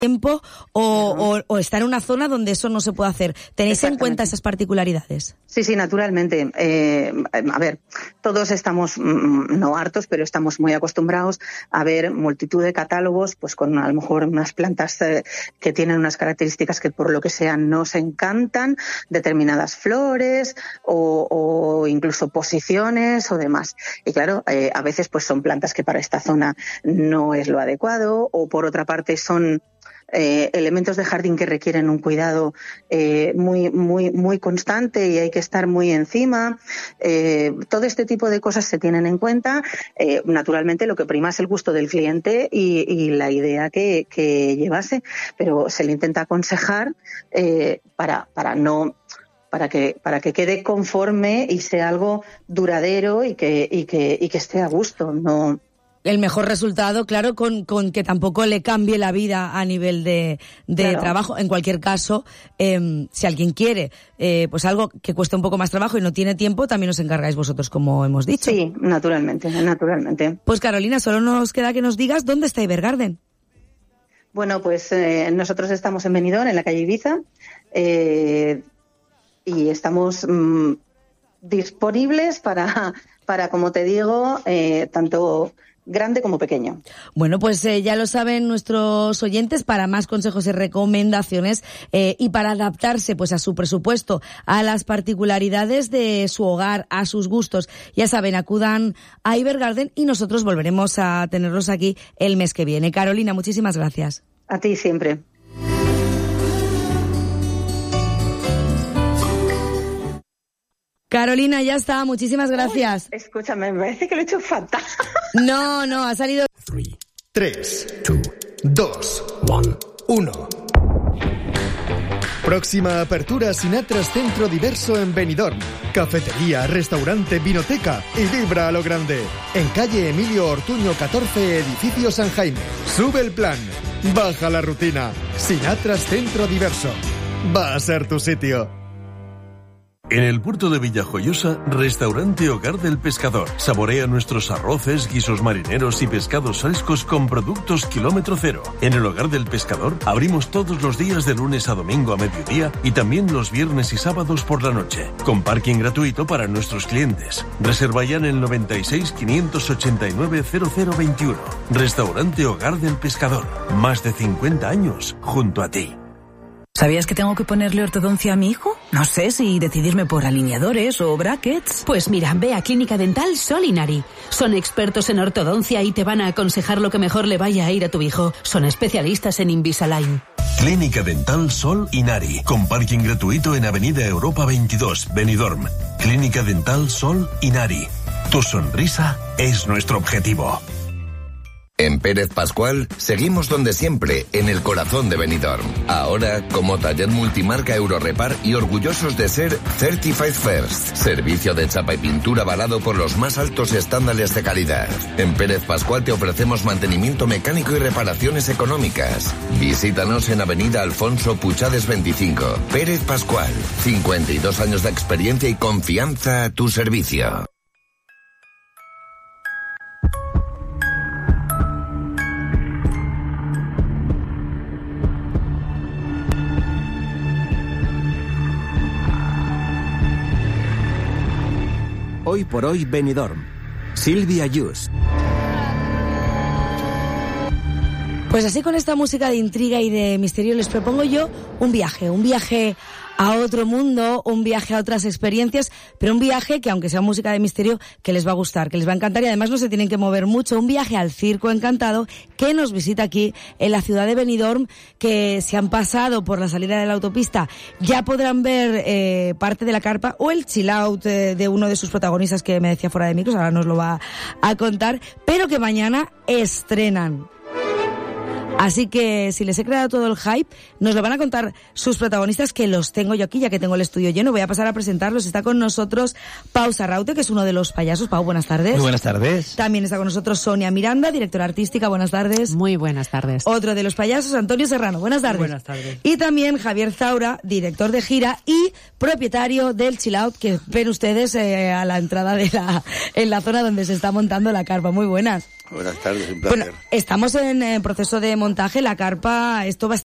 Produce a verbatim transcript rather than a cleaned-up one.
tiempo o, o, o está en una zona donde eso no se puede hacer. ¿Tenéis en cuenta esas particularidades? Sí, sí, naturalmente. Eh, a ver, todos estamos, mmm, no hartos, pero estamos muy acostumbrados a ver multitud de catálogos, pues con a lo mejor unas plantas eh, que tienen unas características que por lo que sea nos encantan, determinadas flores o, o incluso posiciones o demás. Y claro, eh, a veces pues son plantas que para esta zona no es lo adecuado, o por otra parte son Eh, elementos de jardín que requieren un cuidado eh, muy muy muy constante y hay que estar muy encima. Eh, todo este tipo de cosas se tienen en cuenta. Eh, naturalmente lo que prima es el gusto del cliente y, y la idea que, que llevase, pero se le intenta aconsejar eh, para para no para que para que quede conforme y sea algo duradero y que y que y que esté a gusto, no. El mejor resultado, claro, con, con que tampoco le cambie la vida a nivel de, de claro. trabajo. En cualquier caso, eh, si alguien quiere eh, pues algo que cueste un poco más trabajo y no tiene tiempo, también os encargáis vosotros, como hemos dicho. Sí, naturalmente, naturalmente. Pues Carolina, solo nos queda que nos digas dónde está Ibergarden. Bueno, pues eh, nosotros estamos en Benidorm, en la calle Ibiza, eh, y estamos mmm, disponibles para, para, como te digo, eh, tanto grande como pequeño. Bueno, pues eh, ya lo saben nuestros oyentes. Para más consejos y recomendaciones eh, y para adaptarse pues a su presupuesto, a las particularidades de su hogar, a sus gustos, ya saben, acudan a Ibergarden y nosotros volveremos a tenerlos aquí el mes que viene. Carolina, muchísimas gracias. A ti siempre. Carolina, ya está. Muchísimas gracias. Uy, escúchame, me parece que lo he hecho fatal. No, no, ha salido... tres, dos, uno. Próxima apertura Sinatras Centro Diverso en Benidorm. Cafetería, restaurante, vinoteca y vibra a lo grande. En calle Emilio Ortuño catorce, edificio San Jaime. Sube el plan, baja la rutina. Sinatras Centro Diverso. Va a ser tu sitio. En el puerto de Villajoyosa, restaurante Hogar del Pescador. Saborea nuestros arroces, guisos marineros y pescados frescos con productos kilómetro cero. En el Hogar del Pescador abrimos todos los días de lunes a domingo a mediodía y también los viernes y sábados por la noche, con parking gratuito para nuestros clientes. Reserva ya en el noventa y seis, quinientos ochenta y nueve, cero cero veintiuno. Restaurante Hogar del Pescador. Más de cincuenta años junto a ti. ¿Sabías que tengo que ponerle ortodoncia a mi hijo? No sé si decidirme por alineadores o brackets. Pues mira, ve a Clínica Dental Sol Inari. Son expertos en ortodoncia y te van a aconsejar lo que mejor le vaya a ir a tu hijo. Son especialistas en Invisalign. Clínica Dental Sol Inari, con parking gratuito en Avenida Europa veintidós, Benidorm. Clínica Dental Sol Inari. Tu sonrisa es nuestro objetivo. En Pérez Pascual seguimos donde siempre, en el corazón de Benidorm. Ahora como taller multimarca Eurorepar y orgullosos de ser Certified First. Servicio de chapa y pintura avalado por los más altos estándares de calidad. En Pérez Pascual te ofrecemos mantenimiento mecánico y reparaciones económicas. Visítanos en Avenida Alfonso Puchades veinticinco. Pérez Pascual, cincuenta y dos años de experiencia y confianza a tu servicio. Hoy por hoy Benidorm. Silvia Yus. Pues así, con esta música de intriga y de misterio, les propongo yo un viaje, un viaje a otro mundo, un viaje a otras experiencias, pero un viaje que, aunque sea música de misterio, que les va a gustar, que les va a encantar y además no se tienen que mover mucho. Un viaje al Circo Encantado que nos visita aquí en la ciudad de Benidorm, que si han pasado por la salida de la autopista ya podrán ver eh, parte de la carpa o el chill out eh, de uno de sus protagonistas que me decía fuera de micros, ahora nos lo va a contar, pero que mañana estrenan. Así que si les he creado todo el hype, nos lo van a contar sus protagonistas, que los tengo yo aquí, ya que tengo el estudio lleno. Voy a pasar a presentarlos. Está con nosotros Pau Sarraute, que es uno de los payasos. Pau, buenas tardes. Muy buenas tardes. También está con nosotros Sonia Miranda, directora artística. Buenas tardes. Muy buenas tardes. Otro de los payasos, Antonio Serrano. Buenas tardes. Muy buenas tardes. Y también Javier Zaura, director de gira y propietario del Chill Out, que ven ustedes eh, a la entrada de la, en la zona donde se está montando la carpa. Muy buenas. Buenas tardes, un placer. Bueno, estamos en el proceso de montaje, la carpa, esto va a